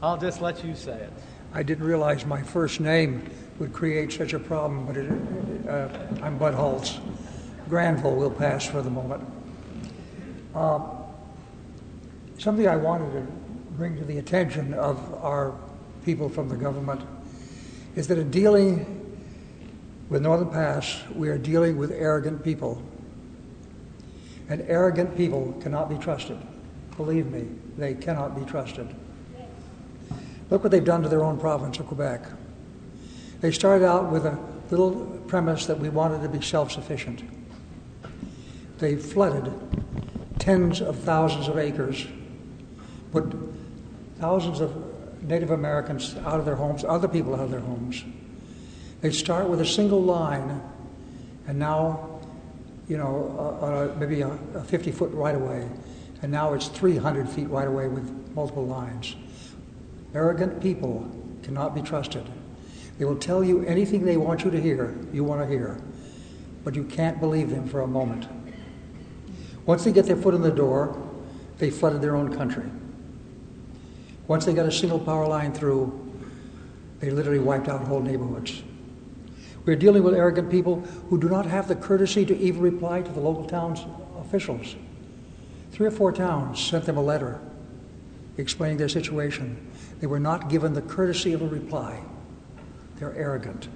I'll just let you say it. I didn't realize my first name would create such a problem, but I'm Bud Holtz. Granville will pass for the moment. Something I wanted to bring to the attention of our people from the government is that in dealing with Northern Pass, we are dealing with arrogant people. And arrogant people cannot be trusted. Believe me, they cannot be trusted. Look what they've done to their own province of Quebec. They started out with a little premise that we wanted to be self-sufficient. They flooded tens of thousands of acres, put thousands of Native Americans out of their homes, other people out of their homes. They start with a single line, and now, maybe a 50-foot right-of-way, and now it's 300 feet right-of-way with multiple lines. Arrogant people cannot be trusted. They will tell you anything they want you to hear, but you can't believe them for a moment. Once they get their foot in the door, they flooded their own country. Once they got a single power line through, they literally wiped out whole neighborhoods. We're dealing with arrogant people who do not have the courtesy to even reply to the local town's officials. 3 or 4 towns sent them a letter explaining their situation. They were not given the courtesy of a reply. They're arrogant.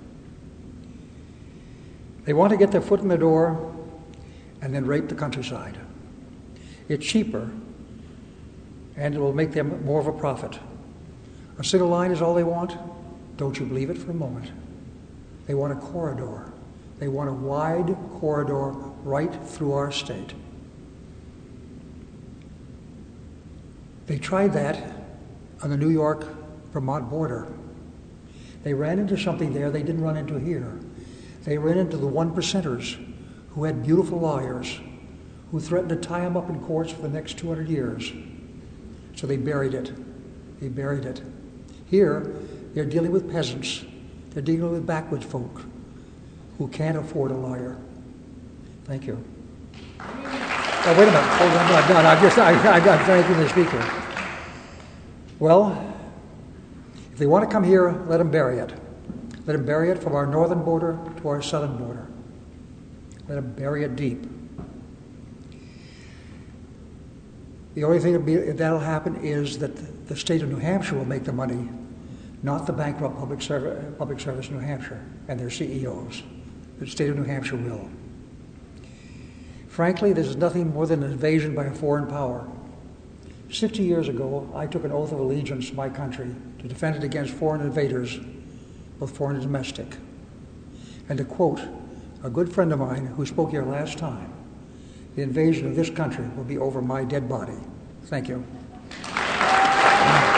They want to get their foot in the door and then rape the countryside. It's cheaper, and it will make them more of a profit. A single line is all they want? Don't you believe it for a moment. They want a corridor. They want a wide corridor right through our state. They tried that on the New York-Vermont border. They ran into something there they didn't run into here. They ran into the 1%ers who had beautiful lawyers who threatened to tie them up in courts for the next 200 years. So they buried it. They buried it. Here, they're dealing with peasants. They're dealing with backwoods folk who can't afford a lawyer. Thank you. Oh, wait a minute. Hold on. I'm not done. I'm not thanking the speaker. Well, if they want to come here, let them bury it. Let them bury it from our northern border to our southern border. Let them bury it deep. The only thing that'll happen is that the state of New Hampshire will make the money, not the bankrupt Public Service New Hampshire and their CEOs. The state of New Hampshire will. Frankly, this is nothing more than an invasion by a foreign power. 60 years ago, I took an oath of allegiance to my country to defend it against foreign invaders, both foreign and domestic. And to quote a good friend of mine who spoke here last time, the invasion of this country will be over my dead body. Thank you.